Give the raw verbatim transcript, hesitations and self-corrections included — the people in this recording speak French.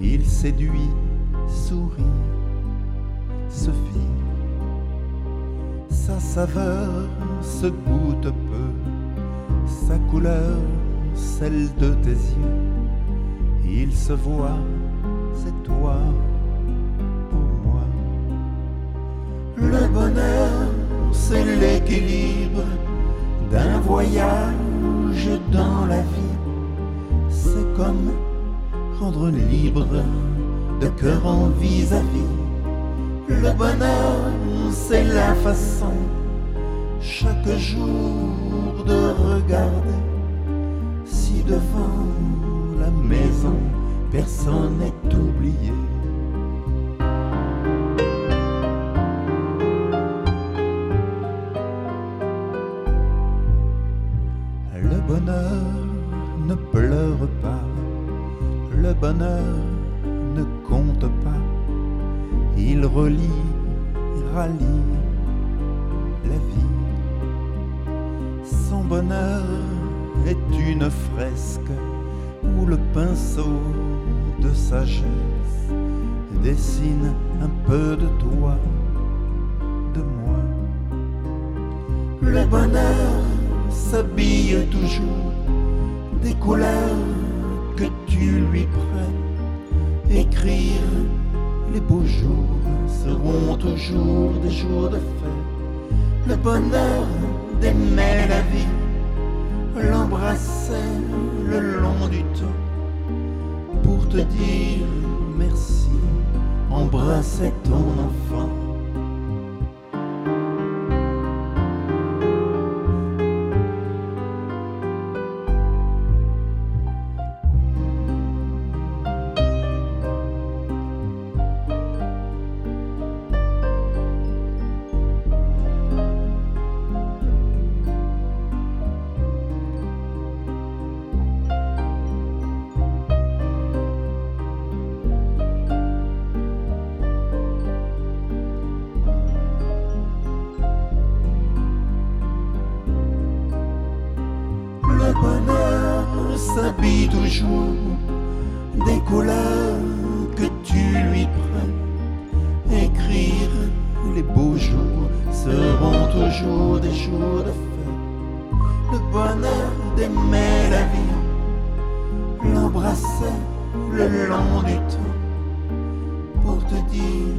Il séduit, sourit, se fie. Sa saveur se goûte peu, sa couleur, celle de tes yeux. Il se voit, c'est toi pour moi. Le bonheur, c'est l'équilibre d'un voyage dans la vie. C'est comme rendre libre de cœur en vis-à-vis. Le bonheur, c'est la façon chaque jour de regarder si devant la maison personne n'est oublié. Le bonheur ne pleure pas, le bonheur ne compte pas. Il relie, rallie la vie. Son bonheur est une fresque où le pinceau de sagesse dessine un peu de toi, de moi. Le bonheur s'habille toujours des couleurs que tu lui prêtes. Écrire les beaux jours seront toujours des jours de fête. Le bonheur d'aimer la vie, l'embrasser le long du temps pour te dire merci, embrasser ton enfant. Le bonheur s'habille toujours des couleurs que tu lui prêtes. Écrire les beaux jours seront toujours des jours de fête. Le bonheur d'aimer la vie, l'embrasser le long du temps pour te dire